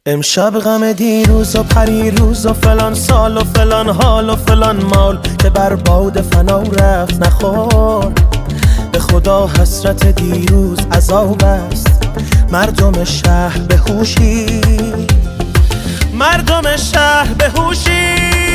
امشب غم دیروز و پریروز و فلان سال و فلان حال و فلان مال که بر باد فنا رفت نخور. به خدا حسرت دیروز عذاب است. مردم شهر بهوشی، مردم شهر بهوشی.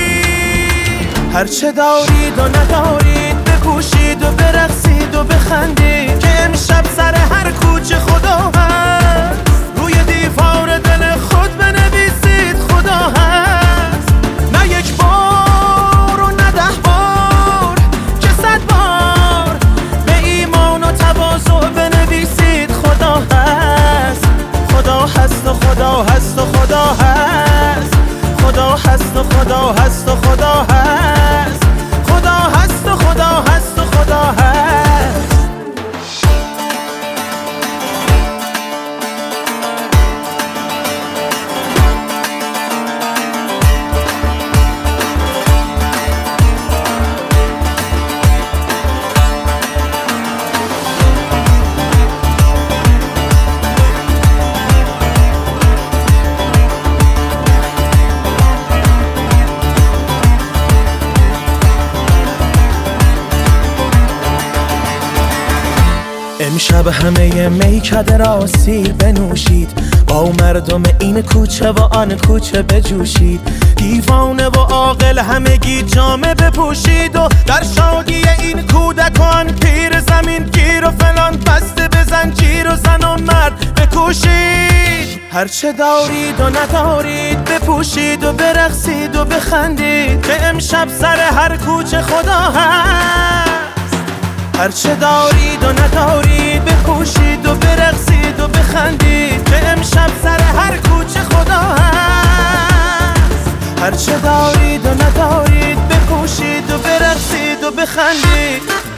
هرچه دارید و ندارید بپوشید و برقصید و بخندید که امشب سر هر کوچه خدا هست. روی دیوار دل خود بنویسید خدا هست. نه یک بار و نه 10 بار که 100 بار به ایمان و تواضع بنویسید خدا هست. خدا هست و خدا هست و خدا هست. خدا هست و خدا هست و خدا هست. خدا هست و خدا هست و خدا هست. امشب همه میکده را سیر بنوشید، با مردم این کوچه و آن کوچه بجوشید. دیوانه و عاقل همگی جامه بپوشید و در شادی این کودکان پیر زمین گیر و فلان بسته به زنجیر و زن و مرد بکوشید. هرچه دارید و ندارید بپوشید و برقصید و بخندید که امشب سر هر کوچه خدا هست. هرچه دارید و ندارید بپوشید و برقصید و بخندید که امشب سر هر کوچه خدا هست. هرچه دارید و ندارید بپوشید و برقصید و بخندید.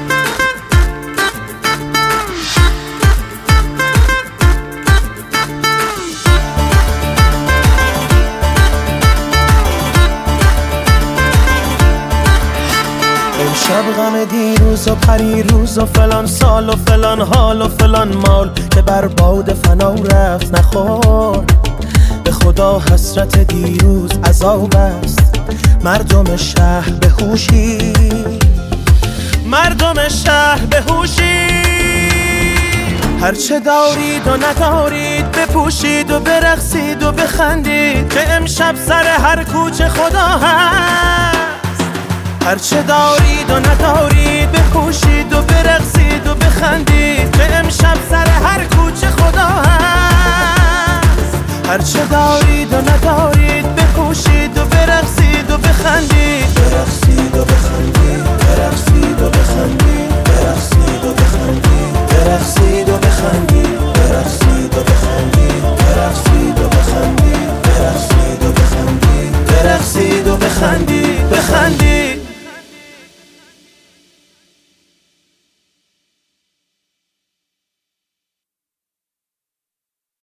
امشب غم دیروز و پریروز و فلان سال و فلان حال و فلان مال که بر باد فنا رفت نخور. به خدا حسرت دیروز عذاب است. مردم شهر بهوشی، مردم شهر بهوشی. هرچه دارید و ندارید بپوشید و برقصید و بخندید که امشب سر هر کوچه خدا هست. هرچه دارید و ندارید بپوشید و برقصید و بخندید که امشب سر هر کوچه خدا هست. هرچه دارید